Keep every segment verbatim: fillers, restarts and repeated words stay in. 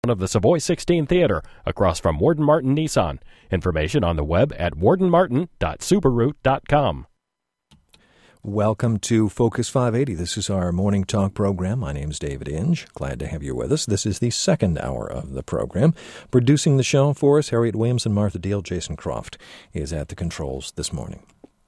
of the Savoy sixteen Theater, across from Warden Martin Nissan. Information on the web at warden martin dot subaru dot com. Welcome to Focus five eighty. This is our morning talk program. My name is David Inge. Glad to have you with us. This is the second hour of the program. Producing the show for us, Harriet Williams and Martha Deal. Jason Croft is at the controls this morning.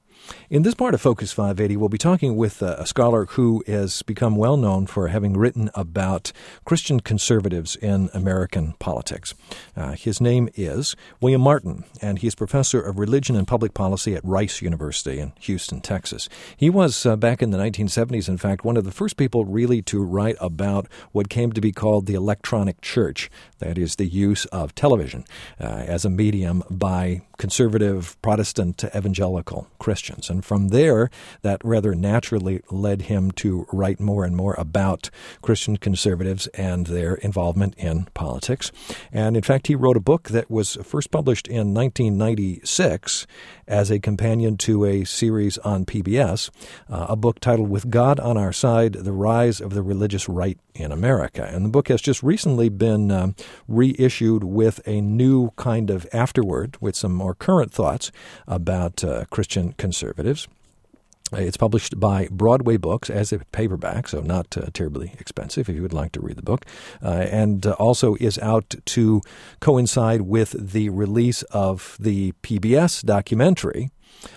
In this part of Focus five eighty, we'll be talking with a scholar who has become well known for having written about Christian conservatives in American politics. Uh, his name is William Martin, and he's professor of religion and public policy at Rice University in Houston, Texas. He was, uh, back in the nineteen seventies, in fact, one of the first people really to write about what came to be called the electronic church, that is, the use of television uh, as a medium by conservative Protestant evangelical Christians. And from there, that rather naturally led him to write more and more about Christian conservatives and their involvement in politics. And in fact, he wrote a book that was first published in nineteen ninety-six as a companion to a series on P B S, uh, a book titled With God on Our Side, The Rise of the Religious Right in America. And the book has just recently been um, reissued with a new kind of afterword with some more current thoughts about uh, Christian conservatives. It's published by Broadway Books as a paperback, so not uh, terribly expensive if you would like to read the book, uh, and uh, also is out to coincide with the release of the P B S documentary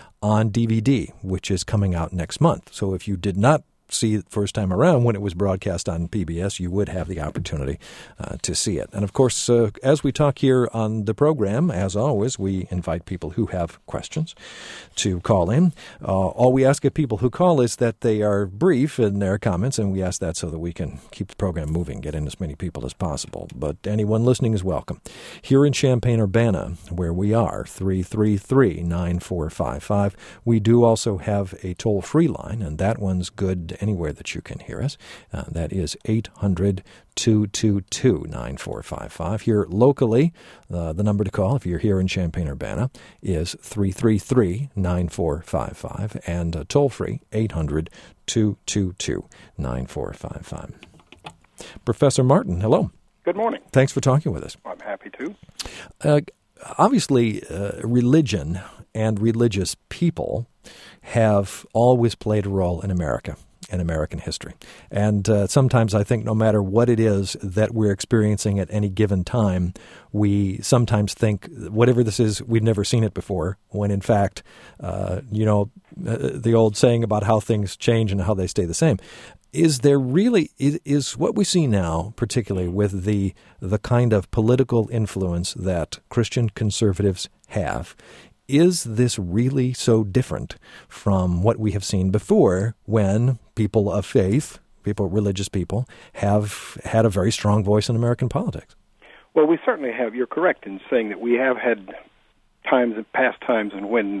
on D V D, which is coming out next month. So if you did not see it first time around when it was broadcast on P B S, you would have the opportunity uh, to see it. And of course, uh, as we talk here on the program, as always, we invite people who have questions to call in. Uh, all we ask of people who call is that they are brief in their comments, and we ask that so that we can keep the program moving, get in as many people as possible. But anyone listening is welcome. Here in Champaign-Urbana, where we are, three three three, nine four five five, we do also have a toll-free line, and that one's good anywhere that you can hear us. Uh, that is eight hundred, two two two, nine four five five. Here locally, uh, the number to call if you're here in Champaign-Urbana is three three three, nine four five five, and uh, toll-free eight hundred, two two two, nine four five five. Professor Martin, hello. Good morning. Thanks for talking with us. I'm happy to. Uh, obviously, uh, religion and religious people have always played a role in America. In American history. And uh, sometimes I think no matter what it is that we're experiencing at any given time, we sometimes think whatever this is, we've never seen it before, when in fact, uh, you know, the old saying about how things change and how they stay the same. Is there really, is, is what we see now, particularly with the the kind of political influence that Christian conservatives have, is this really so different from what we have seen before when people of faith, people, religious people, have had a very strong voice in American politics? Well, we certainly have. You're correct in saying that we have had times, past times, and when,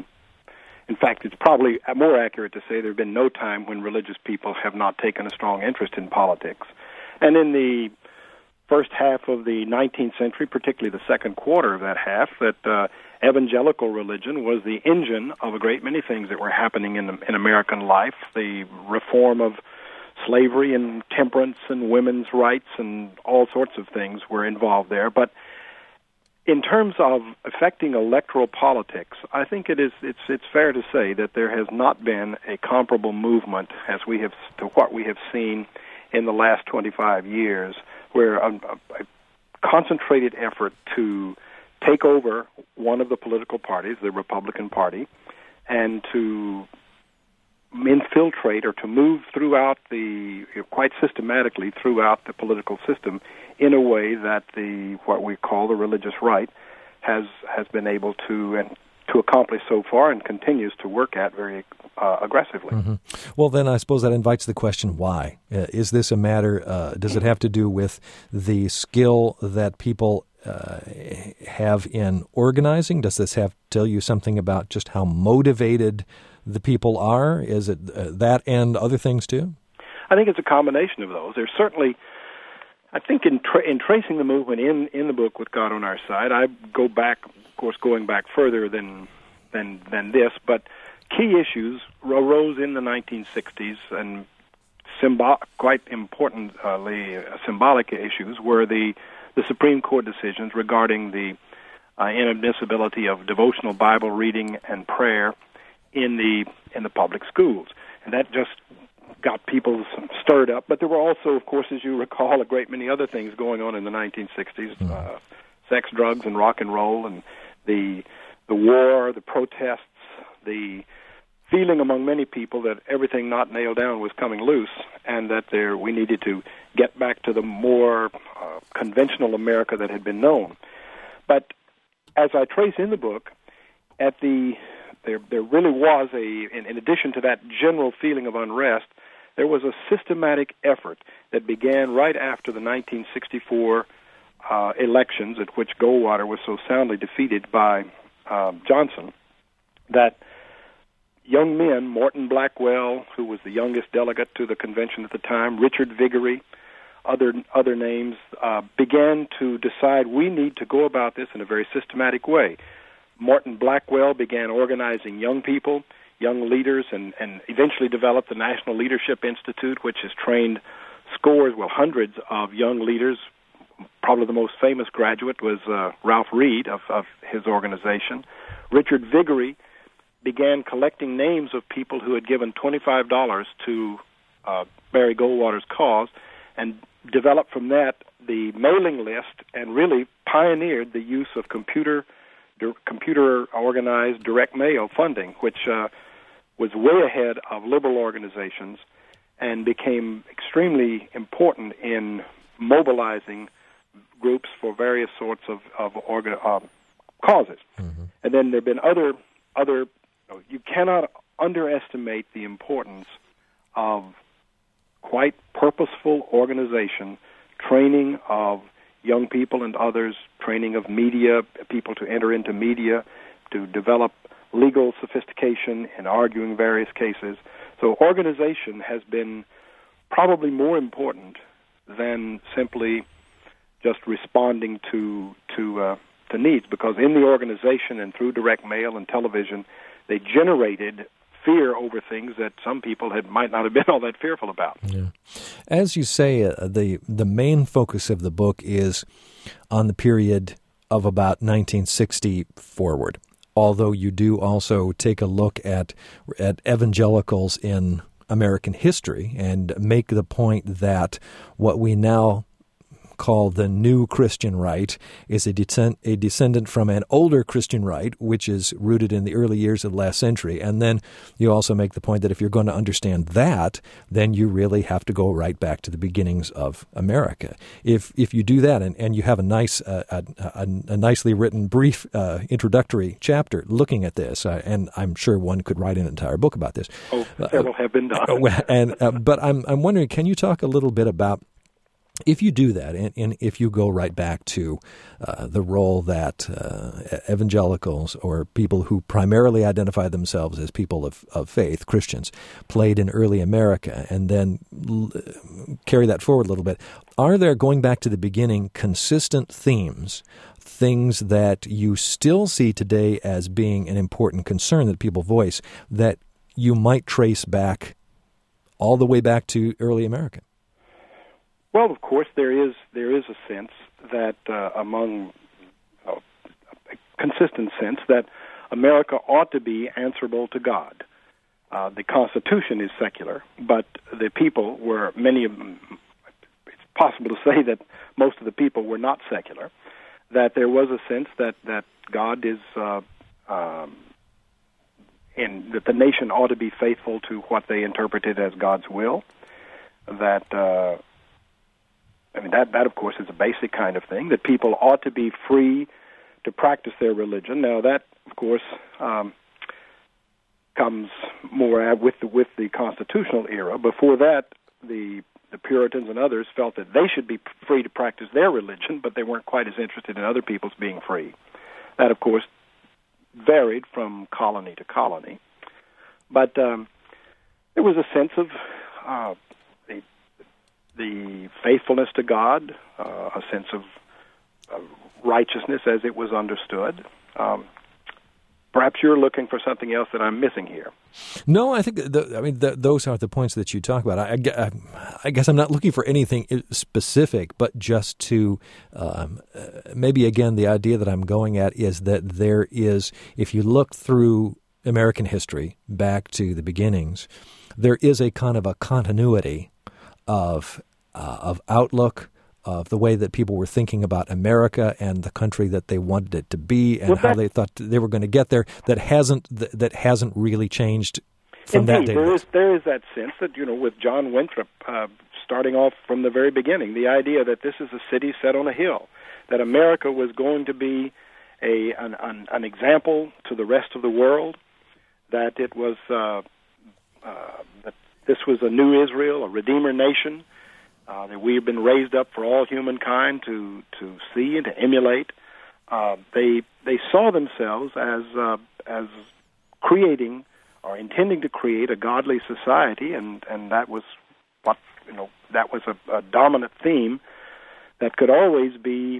in fact, it's probably more accurate to say there have been no time when religious people have not taken a strong interest in politics. And in the first half of the nineteenth century, particularly the second quarter of that half, that uh, evangelical religion was the engine of a great many things that were happening in, in American life. The reform of slavery and temperance and women's rights and all sorts of things were involved there. But in terms of affecting electoral politics, I think it is it's it's fair to say that there has not been a comparable movement as we have to what we have seen in the last twenty-five years, where a, a concentrated effort to take over one of the political parties, the Republican Party, and to infiltrate or to move throughout the, quite systematically throughout the political system in a way that the, what we call the religious right has has been able to and to accomplish so far and continues to work at very uh, aggressively. Mm-hmm. Well, then I suppose that invites the question, why? Uh, is this a matter, uh, does it have to do with the skill that people uh, have in organizing? Does this have to tell you something about just how motivated the people are? Is it uh, that and other things too? I think it's a combination of those. There's certainly, I think in tra- in tracing the movement in, in the book With God on Our Side, I go back, of course, going back further than than than this, but key issues arose in the nineteen sixties, and symbol- quite importantly uh, symbolic issues were the the Supreme Court decisions regarding the uh, inadmissibility of devotional Bible reading and prayer in the in the public schools, and that just got people stirred up. But there were also, of course, as you recall, a great many other things going on in the nineteen sixties: mm. uh, sex, drugs, and rock and roll, and the the war, the protests, the feeling among many people that everything not nailed down was coming loose, and that there we needed to get back to the more uh, conventional America that had been known. But as I trace in the book, at the there there really was a in, in addition to that general feeling of unrest, there was a systematic effort that began right after the nineteen sixty-four uh, elections, at which Goldwater was so soundly defeated by uh, Johnson, that young men, Morton Blackwell, who was the youngest delegate to the convention at the time, Richard Viguerie, other other names, uh, began to decide we need to go about this in a very systematic way. Morton Blackwell began organizing young people, young leaders, and, and eventually developed the National Leadership Institute, which has trained scores, well, hundreds of young leaders. Probably the most famous graduate was uh, Ralph Reed of, of his organization. Richard Viguerie began collecting names of people who had given twenty-five dollars to uh, Barry Goldwater's cause, and developed from that the mailing list, and really pioneered the use of computer di- computer-organized direct mail funding, which uh, was way ahead of liberal organizations and became extremely important in mobilizing groups for various sorts of, of orga- uh, causes. Mm-hmm. And then there have been other other you cannot underestimate the importance of quite purposeful organization, training of young people and others, training of media, people to enter into media, to develop legal sophistication in arguing various cases. So organization has been probably more important than simply just responding to to uh, to needs, because in the organization and through direct mail and television, they generated fear over things that some people had might not have been all that fearful about. Yeah. As you say, uh, the the main focus of the book is on the period of about nineteen sixty forward, although you do also take a look at at evangelicals in American history and make the point that what we now called the New Christian Right is a, descend, a descendant from an older Christian right, which is rooted in the early years of the last century. And then you also make the point that if you're going to understand that, then you really have to go right back to the beginnings of America. If if you do that, and, and you have a nice, uh, a, a, a nicely written, brief uh, introductory chapter looking at this, uh, and I'm sure one could write an entire book about this. Oh, several uh, have been done. and uh, but I'm I'm wondering, can you talk a little bit about, if you do that, and, and if you go right back to uh, the role that uh, evangelicals, or people who primarily identify themselves as people of, of faith, Christians, played in early America, and then l- carry that forward a little bit, are there, going back to the beginning, consistent themes, things that you still see today as being an important concern that people voice, that you might trace back all the way back to early America? Well, of course, there is there is a sense that uh, among uh, a consistent sense that America ought to be answerable to God. Uh, the Constitution is secular, but the people were many of them. It's possible to say that most of the people were not secular. That there was a sense that that God is, uh, um, and that the nation ought to be faithful to what they interpreted as God's will. That uh, I mean, that, that, of course, is a basic kind of thing, that people ought to be free to practice their religion. Now, that, of course, um, comes more with the, with the constitutional era. Before that, the the Puritans and others felt that they should be free to practice their religion, but they weren't quite as interested in other people's being free. That, of course, varied from colony to colony. But um, there was a sense of uh, the the faithfulness to God, uh, a sense of uh, righteousness as it was understood. Um, perhaps you're looking for something else that I'm missing here. No, I think the, I mean the, those are the points that you talk about. I, I, I guess I'm not looking for anything specific, but just to um, maybe again the idea that I'm going at is that there is, if you look through American history back to the beginnings, there is a kind of a continuity of uh, of outlook, of the way that people were thinking about America and the country that they wanted it to be, and well, how they thought they were going to get there. That hasn't that, that hasn't really changed from indeed, that day. There is there is that sense that, you know, with John Winthrop uh, starting off from the very beginning, the idea that this is a city set on a hill, that America was going to be a an, an, an example to the rest of the world, that it was uh, uh, that this was a new Israel, a Redeemer nation. Uh, that we have been raised up for all humankind to, to see and to emulate. Uh, they they saw themselves as uh, as creating or intending to create a godly society, and, and that was what you know that was a, a dominant theme that could always be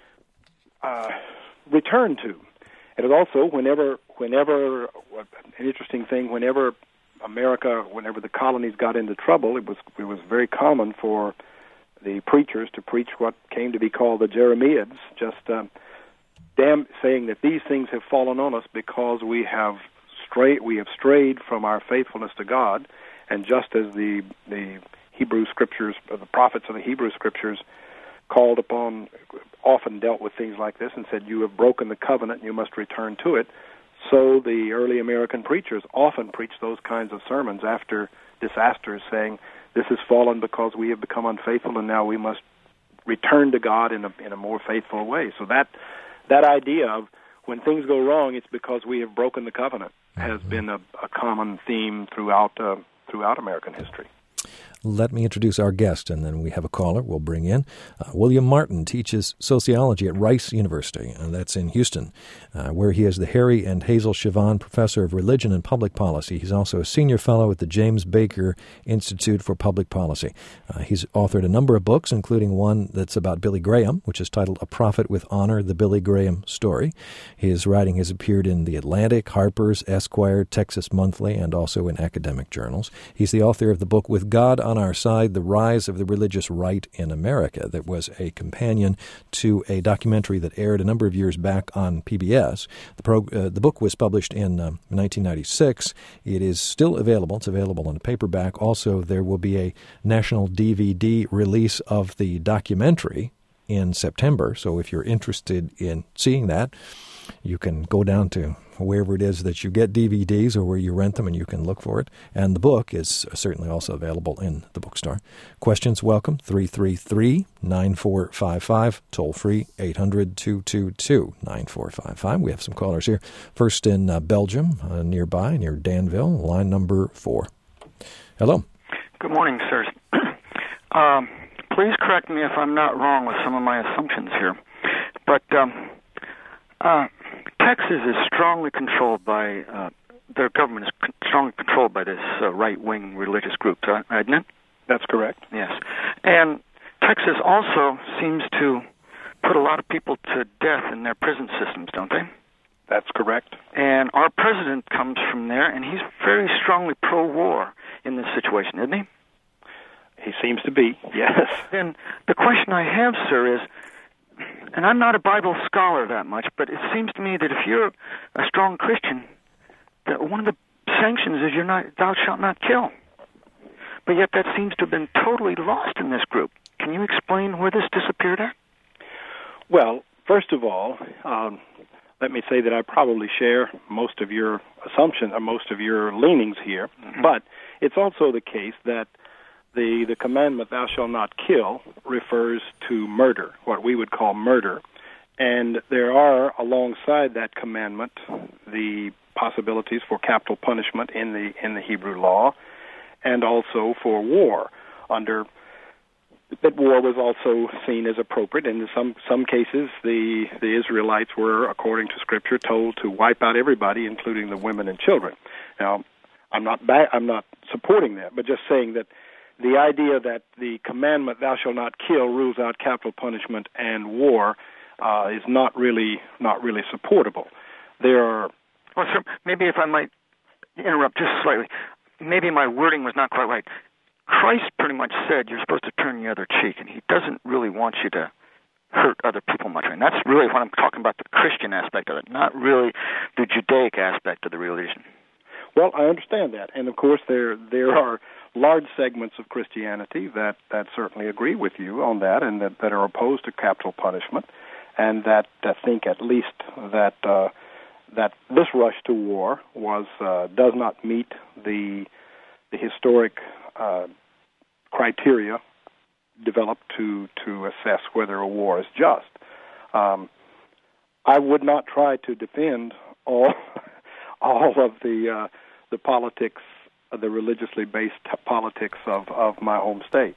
uh, returned to. And it also, whenever whenever an interesting thing, whenever America, whenever the colonies got into trouble, it was it was very common for the preachers to preach what came to be called the Jeremiads, just um, damn, saying that these things have fallen on us because we have strayed we have strayed from our faithfulness to God, and just as the the Hebrew scriptures, the prophets of the Hebrew scriptures, called upon, often dealt with things like this and said, "You have broken the covenant, and you must return to it." So the early American preachers often preached those kinds of sermons after disasters, saying, "This has fallen because we have become unfaithful, and now we must return to God in a in a more faithful way." So that that idea of when things go wrong, it's because we have broken the covenant has been a, a common theme throughout uh, throughout American history. Let me introduce our guest, and then we have a caller we'll bring in. Uh, William Martin teaches sociology at Rice University, and that's in Houston, uh, where he is the Harry and Hazel Sivan Professor of Religion and Public Policy. He's also a senior fellow at the James Baker Institute for Public Policy. Uh, he's authored a number of books, including one that's about Billy Graham, which is titled A Prophet with Honor, The Billy Graham Story. His writing has appeared in The Atlantic, Harper's, Esquire, Texas Monthly, and also in academic journals. He's the author of the book With God on Our Side, The Rise of the Religious Right in America, that was a companion to a documentary that aired a number of years back on P B S. The, pro, uh, the book was published in um, nineteen ninety-six. It is still available. It's available in paperback. Also, there will be a national D V D release of the documentary in September. So if you're interested in seeing that, you can go down to wherever it is that you get D V Ds or where you rent them, and you can look for it. And the book is certainly also available in the bookstore. Questions, welcome, three three three, nine four five five, toll free, eight hundred, two two two, nine four five five. We have some callers here. First in uh, Belgium, uh, nearby, near Danville, line number four. Hello. Good morning, sirs. um, please correct me if I'm not wrong with some of my assumptions here. But um, uh, Texas is strongly controlled by, uh, their government is con- strongly controlled by this uh, right-wing religious group, isn't it? That's correct. Yes. And Texas also seems to put a lot of people to death in their prison systems, don't they? That's correct. And our president comes from there, and he's very strongly pro-war in this situation, isn't he? He seems to be, yes. Then the question I have, sir, is, and I'm not a Bible scholar that much, but it seems to me that if you're a strong Christian, that one of the sanctions is you're not, thou shalt not kill. But yet that seems to have been totally lost in this group. Can you explain where this disappeared at? Well, first of all, um, let me say that I probably share most of your assumption, or most of your leanings here, mm-hmm. but it's also the case that The, the commandment, thou shalt not kill, refers to murder, what we would call murder. And there are, alongside that commandment, the possibilities for capital punishment in the in the Hebrew law, and also for war. Under that war was also seen as appropriate. In some some cases, the the Israelites were, according to Scripture, told to wipe out everybody, including the women and children. Now, I'm not ba- I'm not supporting that, but just saying that the idea that the commandment, thou shalt not kill, rules out capital punishment and war uh, is not really not really supportable. There are Well, sir, maybe if I might interrupt just slightly, maybe my wording was not quite right. Christ pretty much said you're supposed to turn the other cheek, and he doesn't really want you to hurt other people much. And that's really what I'm talking about, the Christian aspect of it, not really the Judaic aspect of the religion. Well, I understand that. And, of course, there there are large segments of Christianity that, that certainly agree with you on that and that, that are opposed to capital punishment and that, that think at least that uh, that this rush to war was uh, does not meet the the historic uh, criteria developed to, to assess whether a war is just. Um, I would not try to defend all all of the uh, the politics, the religiously based politics of, of my home state.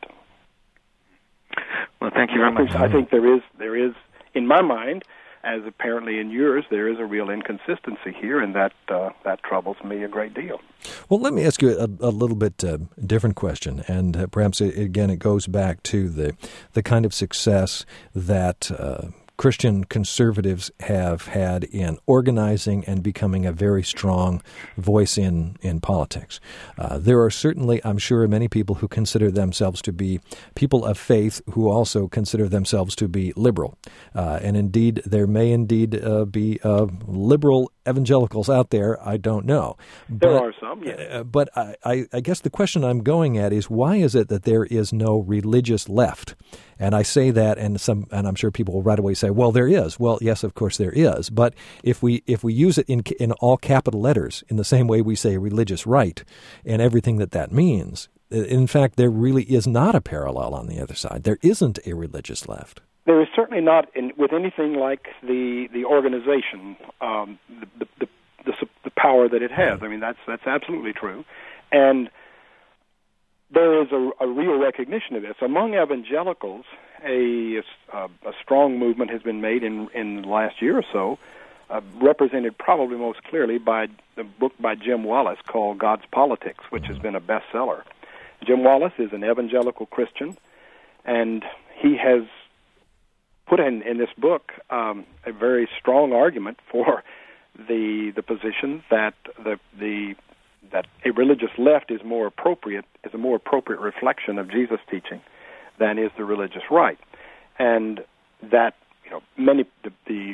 Well, thank you very much. I think there is there is in my mind, as apparently in yours, there is a real inconsistency here, and that uh, that troubles me a great deal. Well, let me ask you a, a little bit uh, different question, and uh, perhaps it, again it goes back to the the kind of success that uh, Christian conservatives have had in organizing and becoming a very strong voice in, in politics. Uh, there are certainly, I'm sure, many people who consider themselves to be people of faith who also consider themselves to be liberal. Uh, and indeed, there may indeed uh, be uh, liberal evangelicals out there. I don't know. There but, are some, yes. Uh, but I, I, I guess the question I'm going at is, why is it that there is no religious left? And I say that, and some, and I'm sure people will right away say, "Well, there is." Well, yes, of course there is. But if we if we use it in in all capital letters, in the same way we say religious right, and everything that that means, in fact, there really is not a parallel on the other side. There isn't a religious left. There is certainly not in, with anything like the the organization, um, the, the the the power that it has. I mean, that's that's absolutely true, and there is a, a real recognition of this. Among evangelicals, a, a, a strong movement has been made in, in the last year or so, uh, represented probably most clearly by the book by Jim Wallace called God's Politics, which has been a bestseller. Jim Wallace is an evangelical Christian, and he has put in, in this book um, a very strong argument for the the position that the the that a religious left is more appropriate, is a more appropriate reflection of Jesus' teaching than is the religious right. And that, you know, many, the, the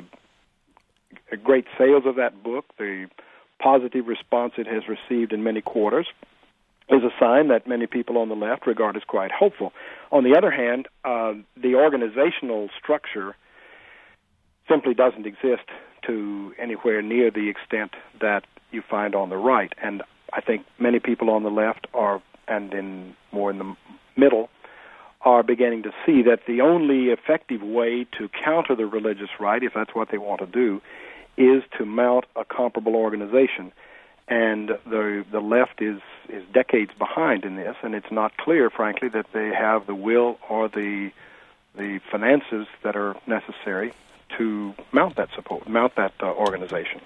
great sales of that book, the positive response it has received in many quarters, is a sign that many people on the left regard as quite hopeful. On the other hand, uh, the organizational structure simply doesn't exist to anywhere near the extent that you find on the right. And I think many people on the left are, and in more in the middle, are beginning to see that the only effective way to counter the religious right, if that's what they want to do, is to mount a comparable organization. And the the left is, is decades behind in this, and it's not clear, frankly, that they have the will or the the finances that are necessary to mount that support, mount that uh, organization.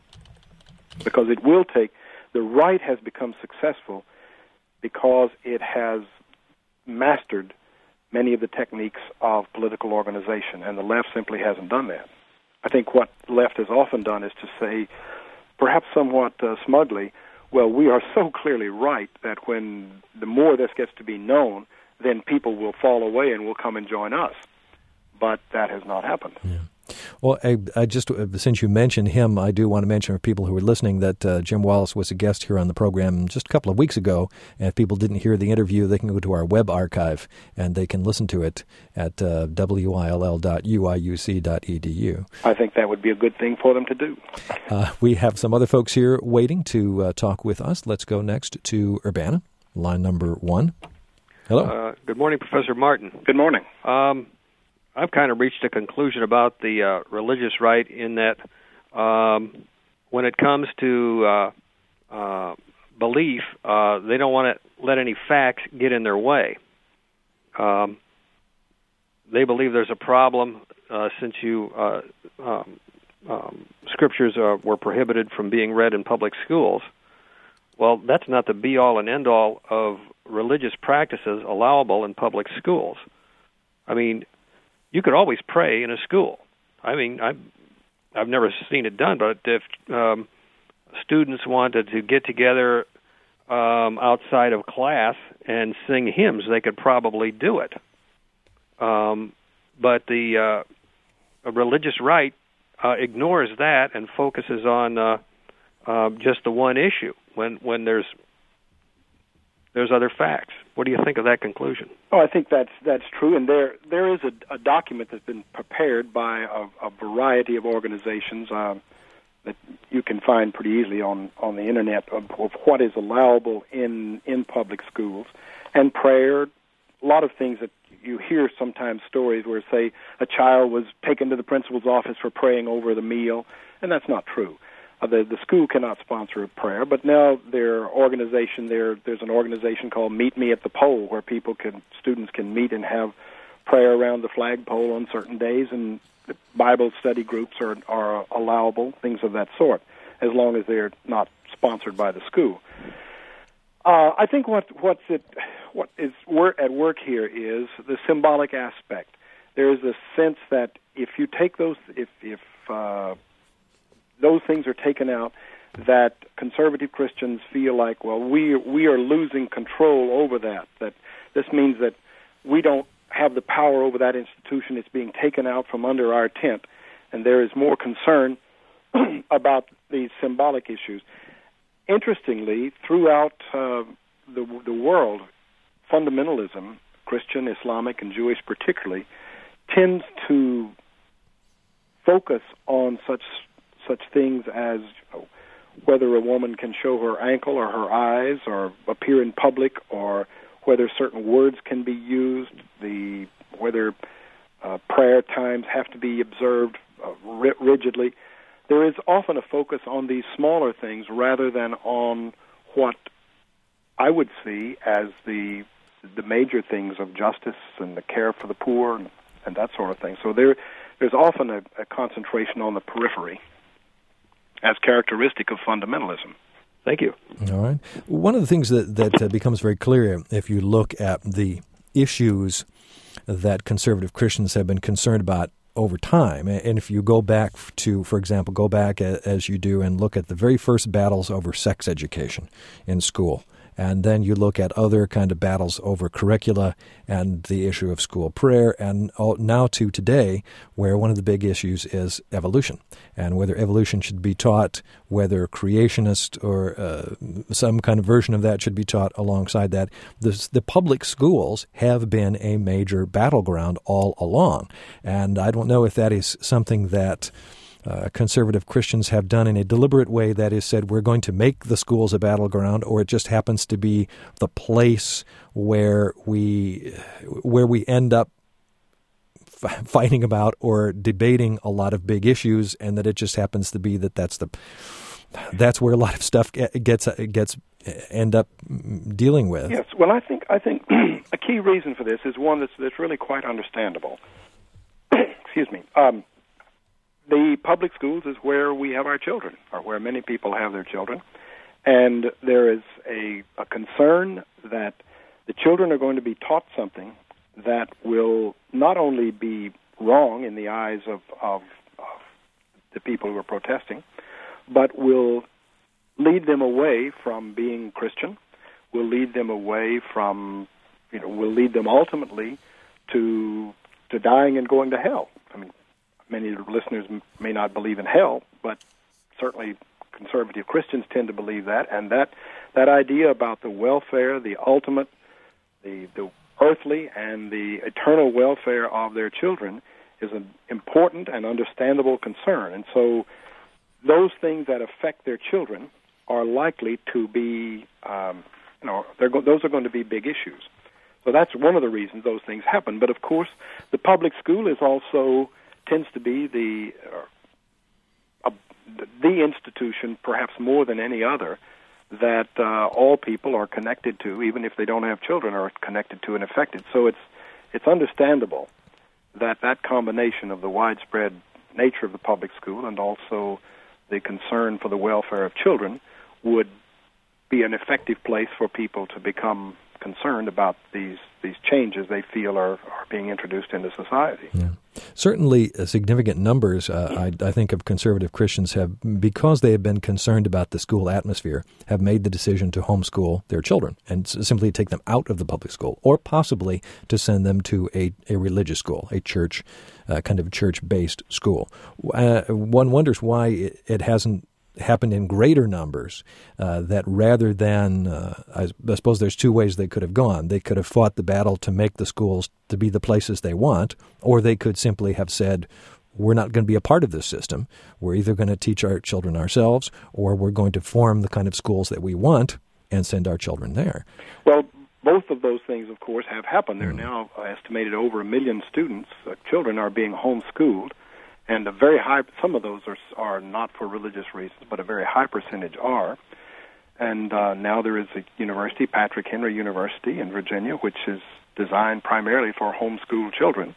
Because it will take, the right has become successful because it has mastered many of the techniques of political organization, and the left simply hasn't done that. I think what the left has often done is to say, perhaps somewhat uh, smugly, well, we are so clearly right that when the more this gets to be known, then people will fall away and will come and join us. But that has not happened. Yeah. Well, I, I just, since you mentioned him, I do want to mention for people who are listening that uh, Jim Wallace was a guest here on the program just a couple of weeks ago. And if people didn't hear the interview, they can go to our web archive and they can listen to it at uh, W I L L dot U I U C dot E D U. I think that would be a good thing for them to do. Uh, we have some other folks here waiting to uh, talk with us. Let's go next to Urbana, line number one. Hello. Uh, good morning, Professor Martin. Good morning. Um, I've kind of reached a conclusion about the uh, religious right in that um, when it comes to uh, uh, belief, uh, they don't want to let any facts get in their way. Um, they believe there's a problem uh, since you uh, um, um, scriptures uh, were prohibited from being read in public schools. Well, that's not the be-all and end-all of religious practices allowable in public schools. I mean, you could always pray in a school. I mean, I've, I've never seen it done, but if um, students wanted to get together um, outside of class and sing hymns, they could probably do it. Um, but the uh, religious right uh, ignores that and focuses on uh, uh, just the one issue when when there's there's other facts. What do you think of that conclusion? Oh, I think that's that's true, and there there is a, a document that's been prepared by a, a variety of organizations uh, that you can find pretty easily on, on the internet of, of what is allowable in in public schools, and prayer. A lot of things that you hear sometimes stories where, say, a child was taken to the principal's office for praying over the meal, and that's not true. Uh, the, the school cannot sponsor a prayer, but now their organization, there, there's an organization called Meet Me at the Pole, where people can, students can meet and have prayer around the flagpole on certain days, and Bible study groups are, are allowable, things of that sort, as long as they're not sponsored by the school. Uh, I think what what's it, what is wor- at work here is the symbolic aspect. There is a sense that if you take those, if if uh, those things are taken out, that conservative Christians feel like, well, we we are losing control over that. That this means that we don't have the power over that institution. It's being taken out from under our tent, and there is more concern about these symbolic issues. Interestingly, throughout uh, the the world, fundamentalism, Christian, Islamic, and Jewish particularly, tends to focus on such such things as whether a woman can show her ankle or her eyes or appear in public, or whether certain words can be used, the whether uh, prayer times have to be observed uh, ri- rigidly. There is often a focus on these smaller things rather than on what I would see as the the major things of justice and the care for the poor and, and that sort of thing. So there, there's often a, a concentration on the periphery as characteristic of fundamentalism. Thank you. All right. One of the things that, that uh, becomes very clear if you look at the issues that conservative Christians have been concerned about over time, and if you go back to, for example, go back as you do and look at the very first battles over sex education in school, and then you look at other kind of battles over curricula and the issue of school prayer, and now to today, where one of the big issues is evolution, and whether evolution should be taught, whether creationist or uh, some kind of version of that should be taught alongside that. The, the public schools have been a major battleground all along, and I don't know if that is something that Uh, conservative Christians have done in a deliberate way, that is said, we're going to make the schools a battleground, or it just happens to be the place where we where we end up f- fighting about or debating a lot of big issues, and that it just happens to be that that's the that's where a lot of stuff gets gets end up dealing with. Yes, well, I think I think a key reason for this is one that's that's really quite understandable. Excuse me. Um, The public schools is where we have our children, or where many people have their children, and there is a, a concern that the children are going to be taught something that will not only be wrong in the eyes of, of, of the people who are protesting, but will lead them away from being Christian, will lead them away from, you know, will lead them ultimately to to dying and going to hell. I mean, many of the listeners may not believe in hell, but certainly conservative Christians tend to believe that, and that that idea about the welfare, the ultimate, the, the earthly and the eternal welfare of their children is an important and understandable concern. And so those things that affect their children are likely to be, um, you know, they're go- those are going to be big issues. So that's one of the reasons those things happen. But, of course, the public school is also tends to be the uh, the institution, perhaps more than any other, that uh, all people are connected to, even if they don't have children, are connected to and affected. So it's it's understandable that that combination of the widespread nature of the public school and also the concern for the welfare of children would be an effective place for people to become concerned about these these changes they feel are, are being introduced into society. Yeah. Certainly, uh, significant numbers, uh, I, I think, of conservative Christians have, because they have been concerned about the school atmosphere, have made the decision to homeschool their children and s- simply take them out of the public school, or possibly to send them to a, a religious school, a church, uh, kind of church-based school. Uh, one wonders why it, it hasn't happened in greater numbers, uh, that rather than, uh, I, I suppose there's two ways they could have gone. They could have fought the battle to make the schools to be the places they want, or they could simply have said, we're not going to be a part of this system. We're either going to teach our children ourselves, or we're going to form the kind of schools that we want and send our children there. Well, both of those things, of course, have happened. There are Mm. now estimated over a million students, uh, children are being homeschooled. And a very high, some of those are are not for religious reasons, but a very high percentage are. And uh, now there is a university, Patrick Henry University in Virginia, which is designed primarily for homeschool children.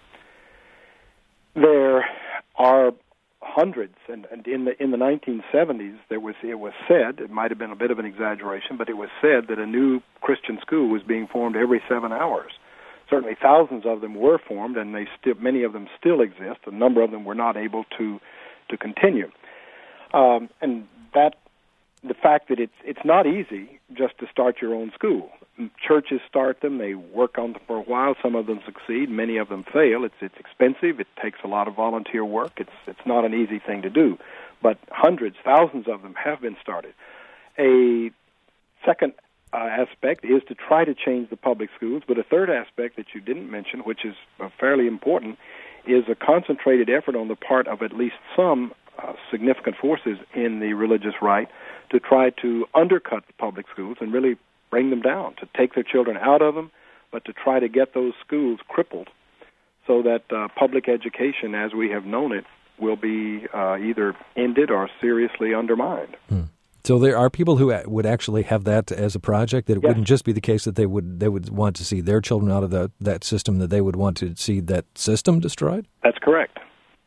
There are hundreds, and, and in the in the nineteen seventies, there was it was said, it might have been a bit of an exaggeration, but it was said that a new Christian school was being formed every seven hours. Certainly thousands of them were formed, and they still, many of them still exist. A number of them were not able to to continue. Um, and that the fact that it's it's not easy just to start your own school. Churches start them, they work on them for a while. Some of them succeed, many of them fail. It's it's expensive. It takes a lot of volunteer work. It's it's not an easy thing to do. But hundreds, thousands of them have been started. A second Uh, aspect is to try to change the public schools, but a third aspect that you didn't mention, which is uh, fairly important, is a concentrated effort on the part of at least some uh, significant forces in the religious right to try to undercut the public schools and really bring them down, to take their children out of them, but to try to get those schools crippled so that uh, public education, as we have known it, will be uh, either ended or seriously undermined. Hmm. So there are people who would actually have that as a project, that it yes. wouldn't just be the case that they would they would want to see their children out of the, that system, that they would want to see that system destroyed? That's correct.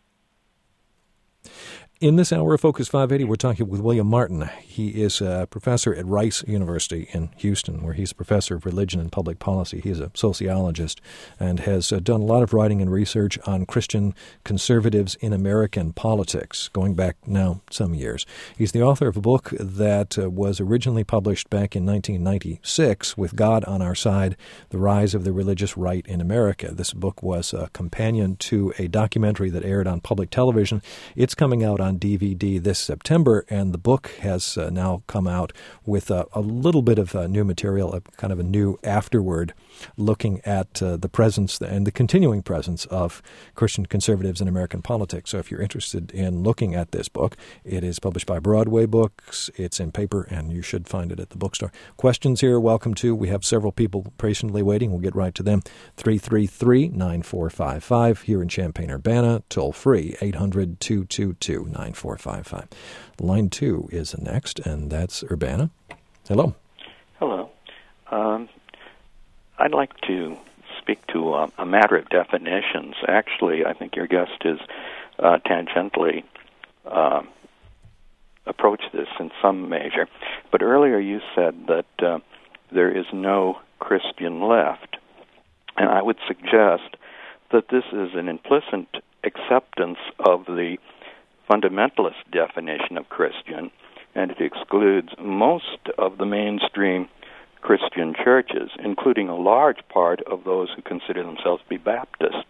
In this hour of Focus five eighty, we're talking with William Martin. He is a professor at Rice University in Houston, where he's a professor of religion and public policy. He's a sociologist and has uh, done a lot of writing and research on Christian conservatives in American politics, going back now some years. He's the author of a book that uh, was originally published back in nineteen ninety-six, With God on Our Side, The Rise of the Religious Right in America. This book was a companion to a documentary that aired on public television. It's coming out on on D V D this September, and the book has uh, now come out with uh, a little bit of uh, new material, a kind of a new afterword, looking at uh, the presence and the continuing presence of Christian conservatives in American politics. So if you're interested in looking at this book, it is published by Broadway Books. It's in paper, and you should find it at the bookstore. Questions here, welcome to. We have several people patiently waiting. We'll get right to them. three three three, nine four five five here in Champaign-Urbana, toll free, eight hundred, two two two, nine four five five. Line two is next, and that's Urbana. Hello. Hello. Um, I'd like to speak to uh, a matter of definitions. Actually, I think your guest has uh, tangentially uh, approached this in some measure. But earlier you said that uh, there is no Christian left. And I would suggest that this is an implicit acceptance of the fundamentalist definition of Christian, and it excludes most of the mainstream Christian churches, including a large part of those who consider themselves to be Baptist.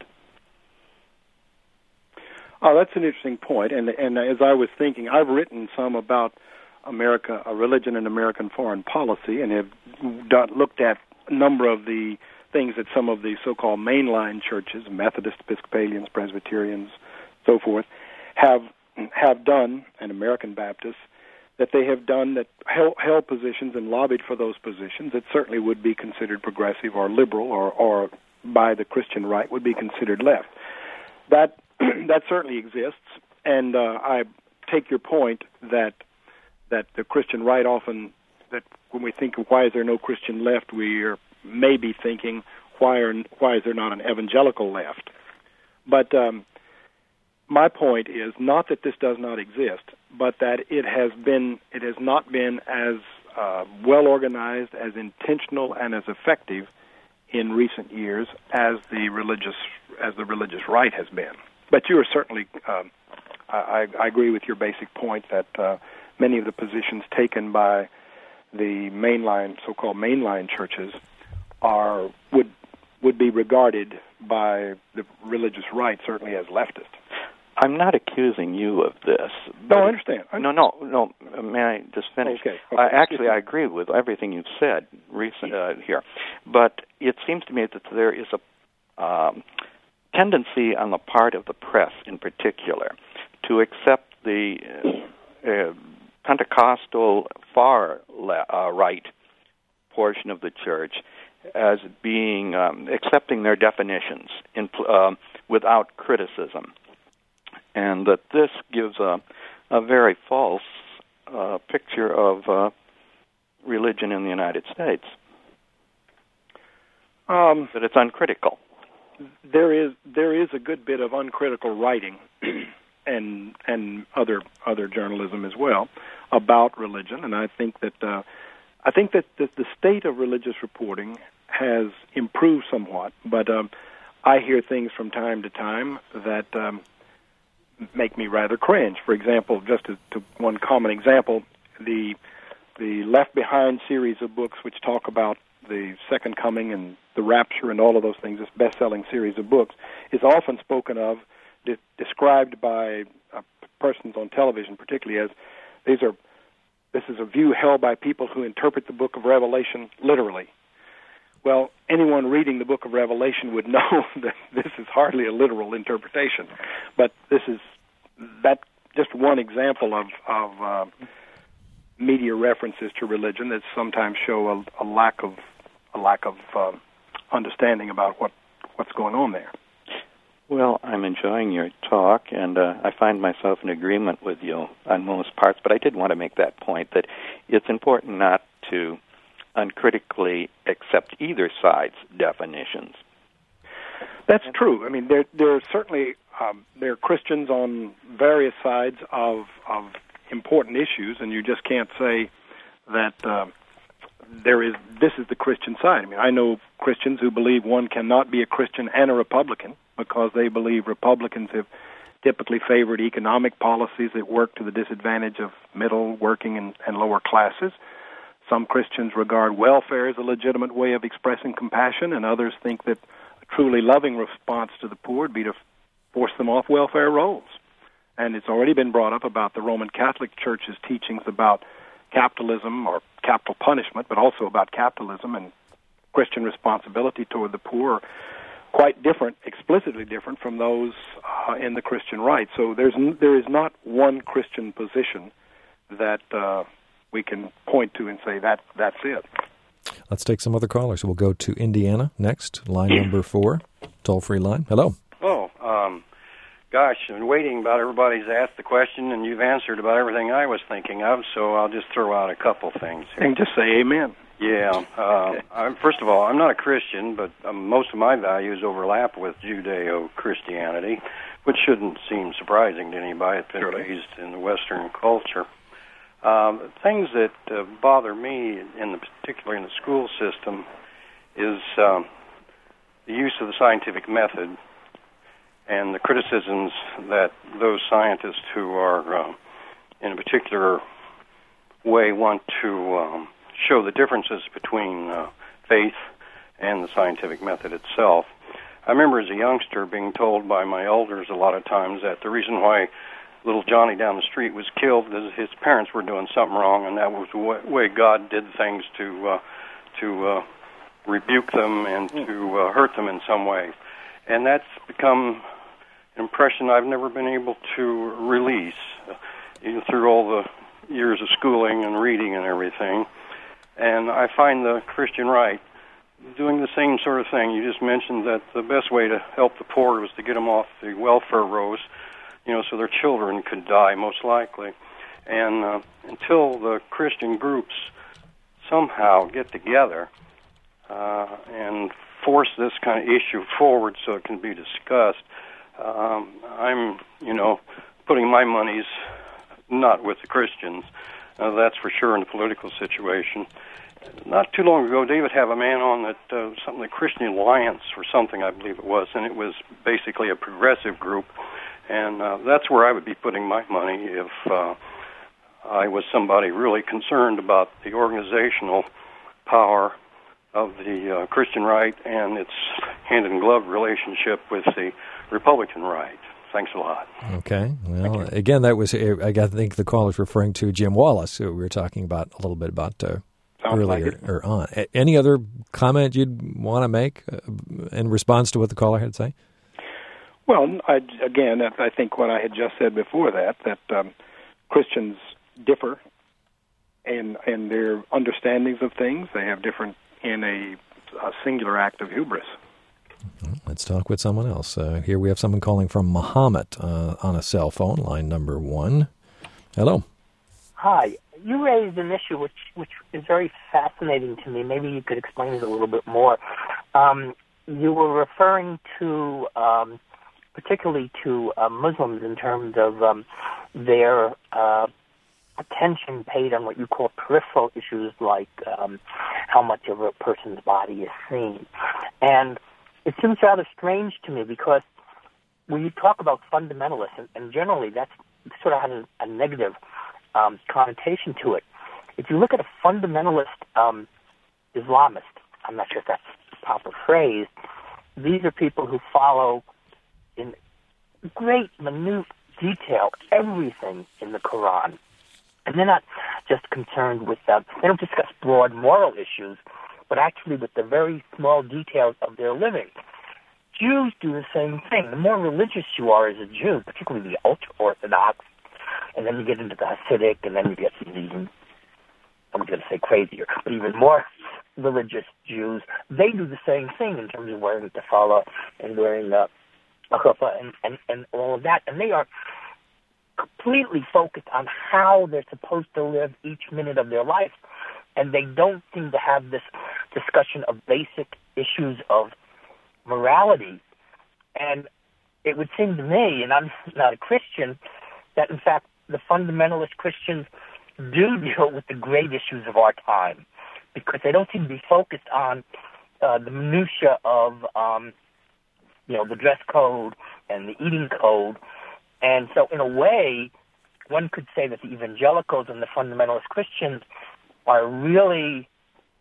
Oh, that's an interesting point. And and as I was thinking, I've written some about America, a religion and American foreign policy, and have done, looked at a number of the things that some of the so-called mainline churches, Methodist, Episcopalians, Presbyterians, so forth, have have done, and American Baptists, that they have done that held, held positions and lobbied for those positions that certainly would be considered progressive or liberal, or, or by the Christian right would be considered left. That that certainly exists, and uh, I take your point that that the Christian right often, that when we think of why is there no Christian left, we are maybe thinking why are why is there not an evangelical left? But um, my point is not that this does not exist, but that it has been it has not been as uh, well organized, as intentional, and as effective in recent years as the religious as the religious right has been. But you are certainly, um, I, I agree with your basic point that uh, many of the positions taken by the mainline, so-called mainline churches, are would would be regarded by the religious right certainly as leftist. I'm not accusing you of this. No, I understand. I no, no, no. May I just finish? Okay. okay. Uh, actually, I agree with everything you've said recent, uh, here. But it seems to me that there is a um, tendency on the part of the press in particular to accept the uh, uh, Pentecostal far le- uh, right portion of the church as being, um, accepting their definitions in, uh, without criticism. And that this gives a, a very false uh, picture of uh, religion in the United States. Um, that it's uncritical. There is there is a good bit of uncritical writing and and other other journalism as well about religion, and I think that uh, I think that the, the state of religious reporting has improved somewhat. But um, I hear things from time to time that Um, make me rather cringe. For example, just to, to one common example, the the Left Behind series of books, which talk about the Second Coming and the Rapture and all of those things, this best-selling series of books, is often spoken of, de- described by uh, persons on television, particularly as these are this is a view held by people who interpret the Book of Revelation literally. Well, anyone reading the Book of Revelation would know that this is hardly a literal interpretation. But this is that just one example of, of uh, media references to religion that sometimes show a, a lack of a lack of uh, understanding about what, what's going on there. Well, I'm enjoying your talk, and uh, I find myself in agreement with you on most parts. But I did want to make that point that it's important not to uncritically accept either side's definitions. That's true. I mean, there there are certainly um, there are Christians on various sides of of important issues, and you just can't say that uh, there is this is the Christian side. I mean, I know Christians who believe one cannot be a Christian and a Republican because they believe Republicans have typically favored economic policies that work to the disadvantage of middle, working, and, and lower classes. Some Christians regard welfare as a legitimate way of expressing compassion, and others think that a truly loving response to the poor would be to force them off welfare rolls. And it's already been brought up about the Roman Catholic Church's teachings about capitalism or capital punishment, but also about capitalism and Christian responsibility toward the poor, quite different, explicitly different from those uh, in the Christian right. So there's there is not one Christian position that uh, we can point to and say that that's it. Let's take some other callers. We'll go to Indiana next, line number four, toll-free line. Hello. Oh, um, gosh, I've been waiting about everybody's asked the question, and you've answered about everything I was thinking of, so I'll just throw out a couple things here. And just say amen. Yeah. Uh, I'm, first of all, I'm not a Christian, but um, most of my values overlap with Judeo-Christianity, which shouldn't seem surprising to anybody that's been Surely. raised in the Western culture. Um, things that uh, bother me, in the, particularly in the school system, is um, the use of the scientific method and the criticisms that those scientists who are, uh, in a particular way, want to um, show the differences between uh, faith and the scientific method itself. I remember as a youngster being told by my elders a lot of times that the reason why little Johnny down the street was killed is his parents were doing something wrong, and that was the way God did things to uh, to uh, rebuke them and to uh, hurt them in some way. And that's become an impression I've never been able to release, uh, even through all the years of schooling and reading and everything. And I find the Christian right doing the same sort of thing. You just mentioned that the best way to help the poor was to get them off the welfare rolls, you know, so their children could die, most likely. And uh, until the Christian groups somehow get together uh, and force this kind of issue forward so it can be discussed, um, I'm, you know, putting my monies not with the Christians, Uh, that's for sure in the political situation. Not too long ago, David had a man on that uh, something like Christian Alliance or something, I believe it was, and it was basically a progressive group. And uh, that's where I would be putting my money if uh, I was somebody really concerned about the organizational power of the uh, Christian right and its hand-in-glove relationship with the Republican right. Thanks a lot. Okay. Well, again, that was, I think the caller's referring to Jim Wallace, who we were talking about a little bit about uh, earlier like or on. Any other comment you'd want to make uh, in response to what the caller had to say? Well, I, again, I think what I had just said before that, that um, Christians differ in, in their understandings of things. They have different in a, a singular act of hubris. Let's talk with someone else. Uh, here we have someone calling from Muhammad uh, on a cell phone, line number one. Hello. Hi. You raised an issue which, which is very fascinating to me. Maybe you could explain it a little bit more. Um, you were referring to, um, particularly to uh, Muslims in terms of um, their uh, attention paid on what you call peripheral issues like um, how much of a person's body is seen. And it seems rather strange to me because when you talk about fundamentalists, and, and generally that's sort of has a, a negative um, connotation to it. If you look at a fundamentalist um, Islamist, I'm not sure if that's the proper phrase, these are people who follow in great minute detail everything in the Quran. And they're not just concerned with, uh, they don't discuss broad moral issues, but actually with the very small details of their living. Jews do the same thing. The more religious you are as a Jew, particularly the ultra-Orthodox, and then you get into the Hasidic, and then you get to the even, I'm going to say crazier, but even more religious Jews, they do the same thing in terms of wearing tefillah and wearing uh, a chuppah and, and, and all of that. And they are completely focused on how they're supposed to live each minute of their life. And they don't seem to have this discussion of basic issues of morality. And it would seem to me, and I'm not a Christian, that in fact the fundamentalist Christians do deal with the great issues of our time, because they don't seem to be focused on uh, the minutia of, um, you know, the dress code and the eating code. And so in a way, one could say that the evangelicals and the fundamentalist Christians are really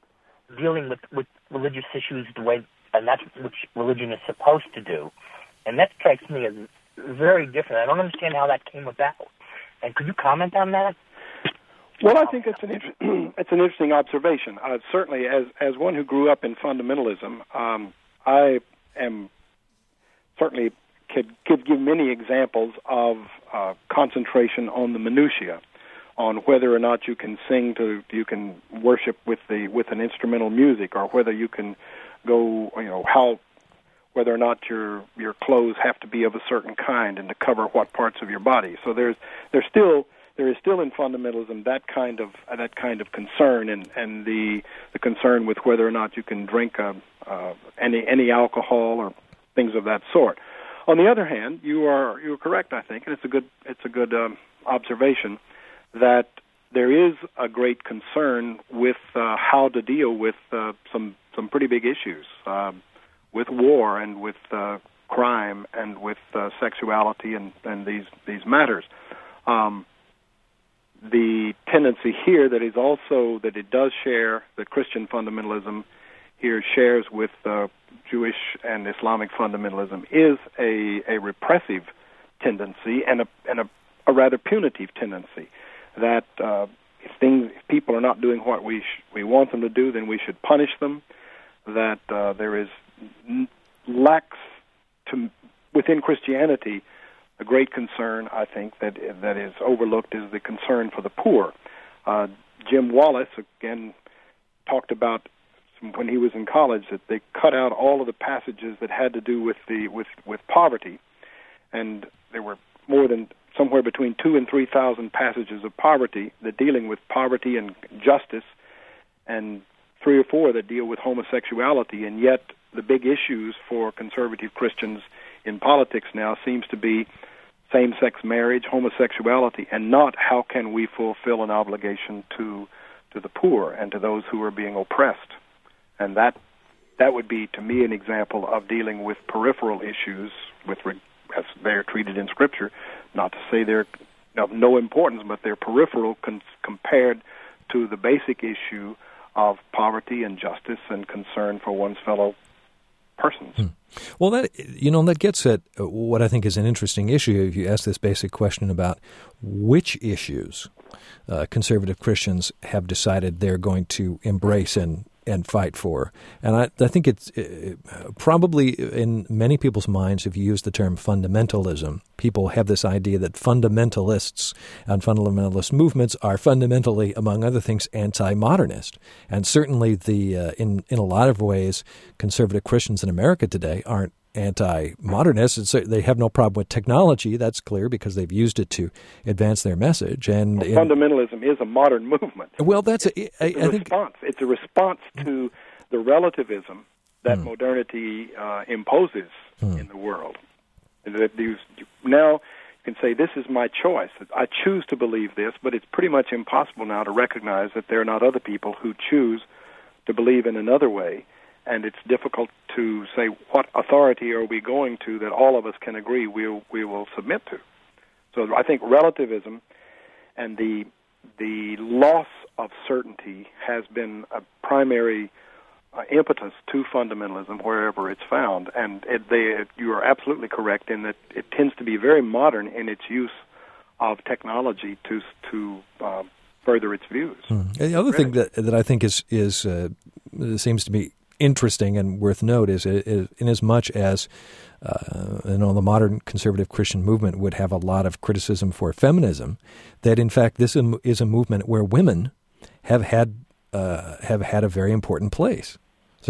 dealing with, with religious issues the way, and that's what religion is supposed to do. And that strikes me as very different. I don't understand how that came about. And could you comment on that? Well, I think it's an inter- it's an interesting observation. Uh, certainly, as as one who grew up in fundamentalism, um, I am certainly could could give many examples of uh, concentration on the minutiae, on whether or not you can sing to, you can worship with the with an instrumental music, or whether you can go, you know, how, whether or not your your clothes have to be of a certain kind and to cover what parts of your body. So there's there's still there is still in fundamentalism that kind of uh, that kind of concern, and, and the the concern with whether or not you can drink uh, uh, any any alcohol or things of that sort. On the other hand, you are you are correct, I think, and it's a good it's a good um, observation that there is a great concern with uh, how to deal with uh, some some pretty big issues, um, with war and with uh, crime and with uh, sexuality and, and these these matters. Um, the tendency here that is also that it does share, that Christian fundamentalism here shares with uh, Jewish and Islamic fundamentalism, is a, a repressive tendency and a and a, a rather punitive tendency. That uh, if things, if people are not doing what we sh- we want them to do, then we should punish them. That uh, there is n- lacks to within Christianity a great concern, I think, that that is overlooked is the concern for the poor. Uh, Jim Wallace again talked about when he was in college that they cut out all of the passages that had to do with the with with poverty, and there were more than somewhere between two and three thousand passages of poverty that dealing with poverty and justice, and three or four that deal with homosexuality. And yet, the big issues for conservative Christians in politics now seems to be same-sex marriage, homosexuality, and not how can we fulfill an obligation to to the poor and to those who are being oppressed. And that that would be, to me, an example of dealing with peripheral issues with as they're treated in Scripture. Not to say they're of no importance, but they're peripheral con- compared to the basic issue of poverty and justice and concern for one's fellow persons. Hmm. Well, that you know that gets at what I think is an interesting issue. If you ask this basic question about which issues uh, conservative Christians have decided they're going to embrace and and fight for, and I, I think it's uh, probably in many people's minds, if you use the term fundamentalism, people have this idea that fundamentalists and fundamentalist movements are fundamentally, among other things, anti-modernist. And certainly, the uh, in in a lot of ways, conservative Christians in America today aren't anti-modernists. It's, they have no problem with technology. That's clear because they've used it to advance their message. And well, fundamentalism is a modern movement. Well, that's a, I, it's a I think response. It's a response to the relativism that hmm. modernity uh, imposes hmm. in the world. That these, now you can say, this is my choice. I choose to believe this, but it's pretty much impossible now to recognize that there are not other people who choose to believe in another way. And it's difficult to say what authority are we going to that all of us can agree we'll, we will submit to. So I think relativism and the the loss of certainty has been a primary uh, impetus to fundamentalism wherever it's found. And it, they, you are absolutely correct in that it tends to be very modern in its use of technology to to uh, further its views. Hmm. The other really. thing that that I think is is uh, seems to be interesting and worth note is, is in as much as uh, you know the modern conservative Christian movement would have a lot of criticism for feminism, that in fact this is a movement where women have had uh, have had a very important place,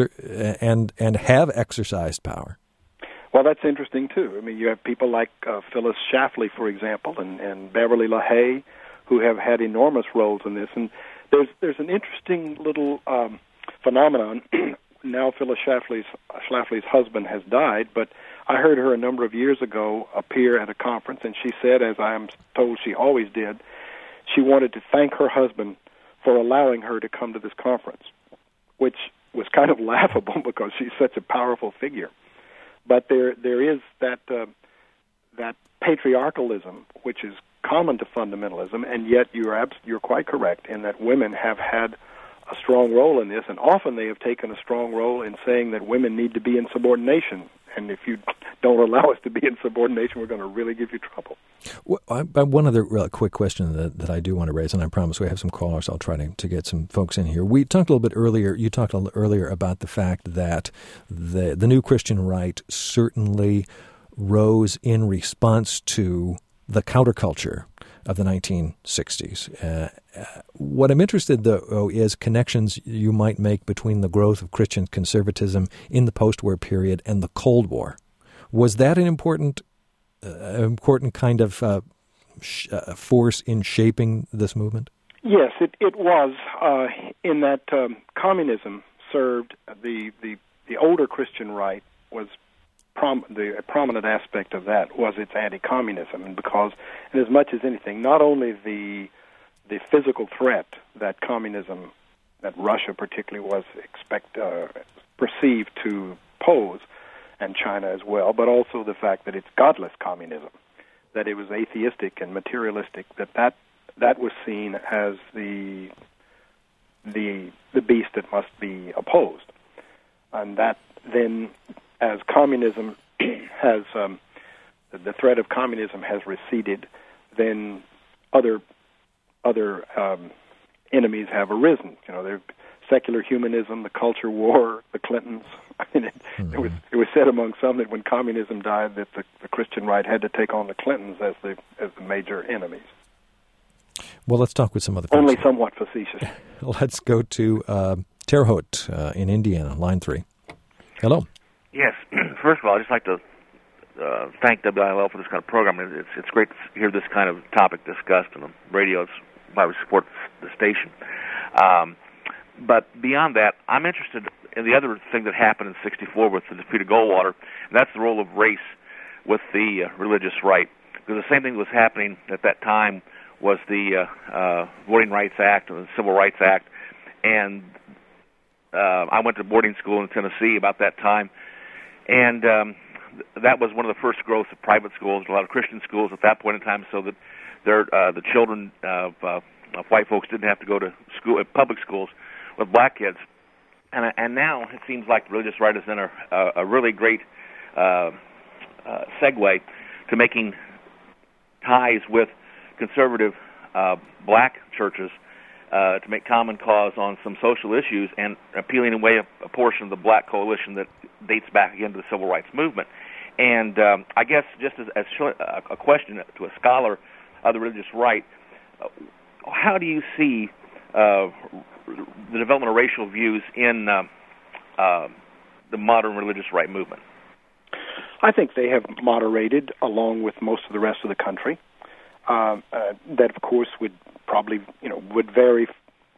and and have exercised power. Well, that's interesting too. I mean, you have people like uh, Phyllis Schlafly, for example, and, and Beverly LaHaye, who have had enormous roles in this. And there's there's an interesting little um, phenomenon. Now Phyllis Schlafly's, Schlafly's husband has died, but I heard her a number of years ago appear at a conference, and she said, as I am told she always did, she wanted to thank her husband for allowing her to come to this conference, which was kind of laughable because she's such a powerful figure. But there there is that uh, that patriarchalism, which is common to fundamentalism, and yet you're abs- you're quite correct in that women have had a strong role in this, and often they have taken a strong role in saying that women need to be in subordination, and if you don't allow us to be in subordination, we're going to really give you trouble. Well, I, I, one other real quick question that, that I do want to raise, and I promise we have some callers. I'll try to, to get some folks in here. We talked a little bit earlier, you talked a little earlier about the fact that the, the new Christian right certainly rose in response to the counterculture of the nineteen sixties. Uh, what I'm interested, though, is connections you might make between the growth of Christian conservatism in the post-war period and the Cold War. Was that an important, uh, important kind of uh, sh- uh, force in shaping this movement? Yes, it, it was, uh, in that um, communism served the, the, the older Christian right was Prom- the prominent aspect of that was its anti-communism, and because, and as much as anything, not only the the physical threat that communism, that Russia particularly was expect uh, perceived to pose, and China as well, but also the fact that it's godless communism, that it was atheistic and materialistic, that that, that was seen as the the the beast that must be opposed, and that then, as communism has, um, the threat of communism has receded, then other other um, enemies have arisen. You know, there's secular humanism, the culture war, the Clintons. I mean, it, mm-hmm. it was it was said among some that when communism died, that the, the Christian right had to take on the Clintons as the as the major enemies. Well, let's talk with some other. Only somewhat facetious. Let's go to uh, Terre Haute uh, in Indiana, line three. Hello. Yes. First of all, I'd just like to uh, thank W I L L for this kind of program. It's it's great to hear this kind of topic discussed on the radio. It's why we support the station. Um, but beyond that, I'm interested in the other thing that happened in sixty-four with the defeat of Goldwater, and that's the role of race with the uh, religious right. because the same thing that was happening at that time was the uh, uh, Voting Rights Act, or the Civil Rights Act, and uh, I went to boarding school in Tennessee about that time, and um, th- that was one of the first growths of private schools, a lot of Christian schools at that point in time, so that their uh, the children of, uh, of white folks didn't have to go to school, uh, public schools with black kids. And, and now it seems like the religious right is in a, a, a really great uh, uh, segue to making ties with conservative uh, black churches uh, to make common cause on some social issues and appealing away a, a portion of the black coalition that dates back again to the civil rights movement. And um, I guess just as, as a question to a scholar of the religious right, uh, how do you see uh, the development of racial views in uh, uh, the modern religious right movement? I think they have moderated along with most of the rest of the country. Uh, uh, that, of course, would probably, you know, would vary.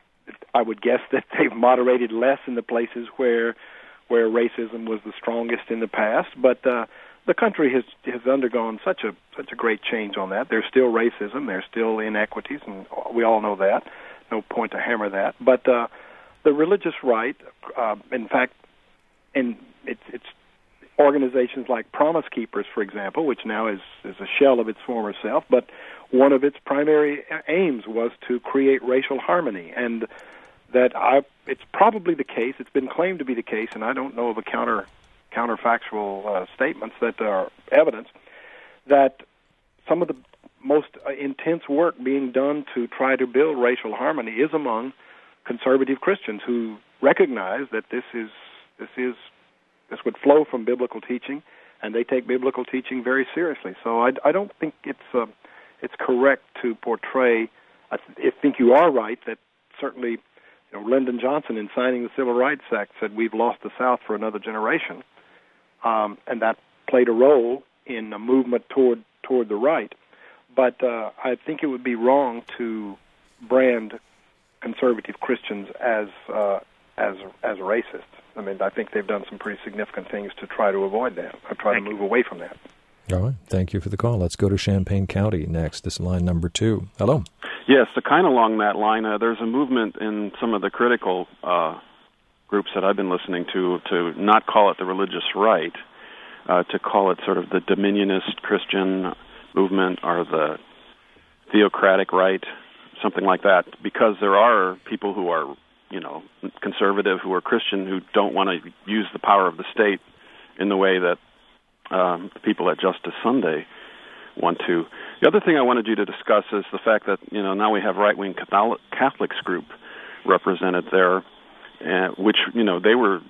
I would guess that they've moderated less in the places where where racism was the strongest in the past. But uh, the country has has undergone such a such a great change on that. There's still racism. There's still inequities, and we all know that. No point to hammer that. But uh, the religious right, uh, in fact, and it's it's organizations like Promise Keepers, for example, which now is, is a shell of its former self, but one of its primary aims was to create racial harmony. And that I, it's probably the case, it's been claimed to be the case, and I don't know of a counter counterfactual uh, statements that are evidence, that some of the most uh, intense work being done to try to build racial harmony is among conservative Christians who recognize that this is this is This would flow from biblical teaching, and they take biblical teaching very seriously. So I, I don't think it's uh, it's correct to portray. I, th- I think you are right that certainly, you know, Lyndon Johnson, in signing the Civil Rights Act, said we've lost the South for another generation, um, and that played a role in a movement toward toward the right. But uh, I think it would be wrong to brand conservative Christians as uh, as as racist. I mean, I think they've done some pretty significant things to try to avoid that, or try Thank to move you. away from that. All right. Thank you for the call. Let's go to Champaign County next. This is line number two. Hello. Yes, so kind of along that line, uh, there's a movement in some of the critical uh, groups that I've been listening to to not call it the religious right, uh, to call it sort of the dominionist Christian movement or the theocratic right, something like that, because there are people who are, you know, conservative, who are Christian, who don't want to use the power of the state in the way that um, the people at Justice Sunday want to. The other thing I wanted you to discuss is the fact that, you know, now we have right-wing Catholic, Catholics group represented there, uh, which, you know, they were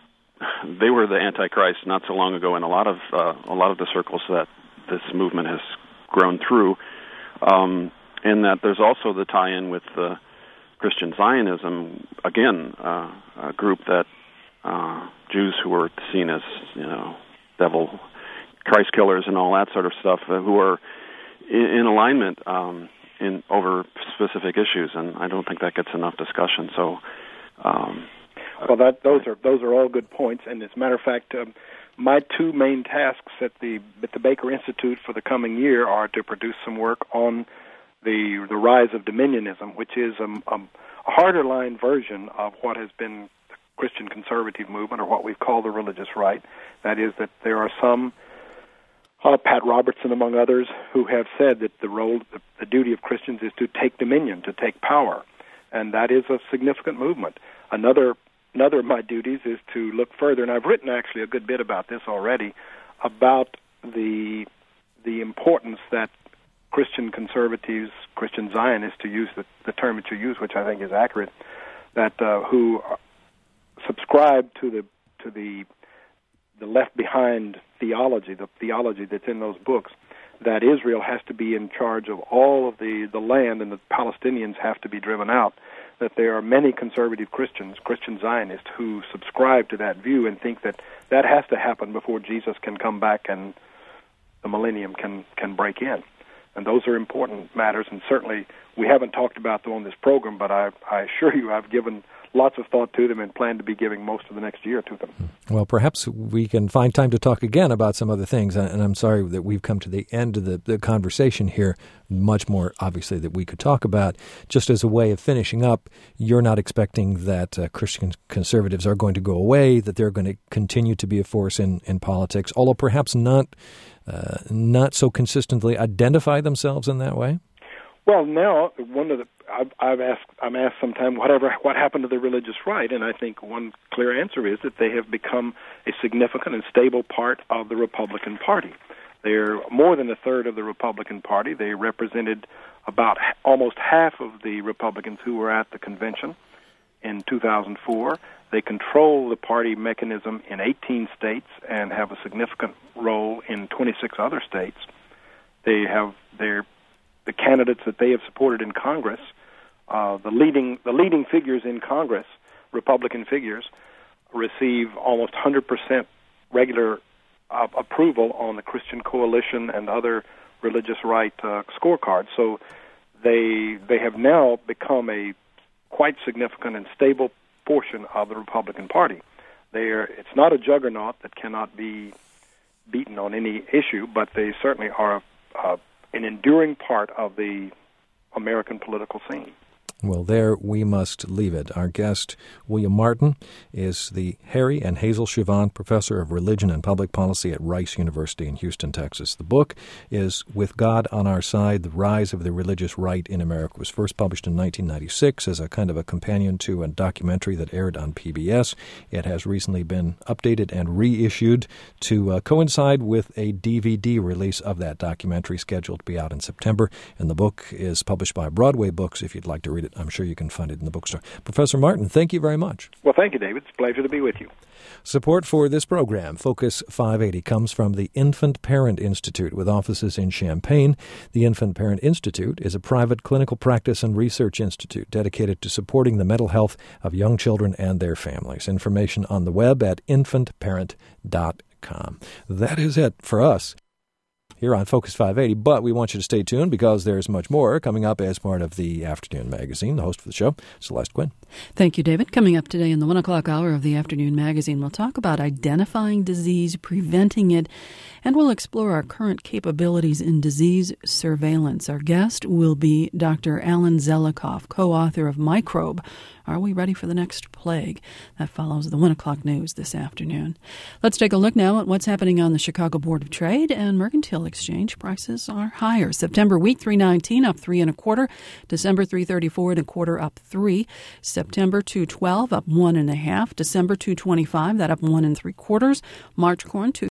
they were the Antichrist not so long ago in a lot of uh, a lot of the circles that this movement has grown through, um, and that there's also the tie-in with the Christian Zionism, again, uh, a group that uh, Jews who were seen as, you know, devil, Christ killers and all that sort of stuff, uh, who are in, in alignment um, in over specific issues, and I don't think that gets enough discussion. So, um, well, that those are those are all good points, and as a matter of fact, um, my two main tasks at the at the Baker Institute for the coming year are to produce some work on the the rise of dominionism, which is a, a harder line version of what has been the Christian conservative movement, or what we call the religious right. That is, that there are some, uh, Pat Robertson among others, who have said that the role, the, the duty of Christians is to take dominion, to take power, and that is a significant movement. Another another of my duties is to look further, and I've written actually a good bit about this already, about the the importance that Christian conservatives, Christian Zionists, to use the, the term that you use, which I think is accurate, that uh, who subscribe to the to the the left behind theology, the theology that's in those books, that Israel has to be in charge of all of the, the land and the Palestinians have to be driven out. That there are many conservative Christians, Christian Zionists, who subscribe to that view and think that that has to happen before Jesus can come back and the millennium can, can break in. And those are important matters, and certainly we haven't talked about them on this program, but I, I assure you I've given lots of thought to them and plan to be giving most of the next year to them. Well, perhaps we can find time to talk again about some other things, and I'm sorry that we've come to the end of the, the conversation here. Much more, obviously, that we could talk about. Just as a way of finishing up, you're not expecting that uh, Christian conservatives are going to go away, that they're going to continue to be a force in, in politics, although perhaps not uh, not so consistently identify themselves in that way? Well, now one of the I've, I've asked I'm asked sometime whatever what happened to the religious right, and I think one clear answer is that they have become a significant and stable part of the Republican Party. They're more than a third of the Republican Party. They represented about almost half of the Republicans who were at the convention in two thousand four. They control the party mechanism in eighteen states and have a significant role in twenty-six other states. They have their the candidates that they have supported in Congress, uh, the leading the leading figures in Congress, Republican figures, receive almost one hundred percent regular uh, approval on the Christian Coalition and other religious right uh, scorecards. So they they have now become a quite significant and stable portion of the Republican Party. They are, it's not a juggernaut that cannot be beaten on any issue, but they certainly are a, a an enduring part of the American political scene. Well, there we must leave it. Our guest, William Martin, is the Harry and Hazel Chevant Professor of Religion and Public Policy at Rice University in Houston, Texas. The book is With God on Our Side, The Rise of the Religious Right in America. It was first published in nineteen ninety-six as a kind of a companion to a documentary that aired on P B S. It has recently been updated and reissued to uh, coincide with a D V D release of that documentary scheduled to be out in September. And the book is published by Broadway Books. If you'd like to read it, I'm sure you can find it in the bookstore. Professor Martin, thank you very much. Well, thank you, David. It's a pleasure to be with you. Support for this program, Focus five eighty, comes from the Infant Parent Institute with offices in Champaign. The Infant Parent Institute is a private clinical practice and research institute dedicated to supporting the mental health of young children and their families. Information on the web at infant parent dot com. That is it for us here on Focus five eighty, but we want you to stay tuned because there's much more coming up as part of the Afternoon Magazine. The host for the show, Celeste Quinn. Thank you, David. Coming up today in the one o'clock hour of the Afternoon Magazine, we'll talk about identifying disease, preventing it, and we'll explore our current capabilities in disease surveillance. Our guest will be Doctor Alan Zelikoff, co-author of Microbe, Are We Ready for the Next Plague? That follows the one o'clock news this afternoon. Let's take a look now at what's happening on the Chicago Board of Trade and Mercantile Exchange. Prices are higher. September wheat three nineteen up three and a quarter. December three thirty-four and a quarter up three. September two twelve up one and a half. December two twenty-five, that up one and three quarters. March corn two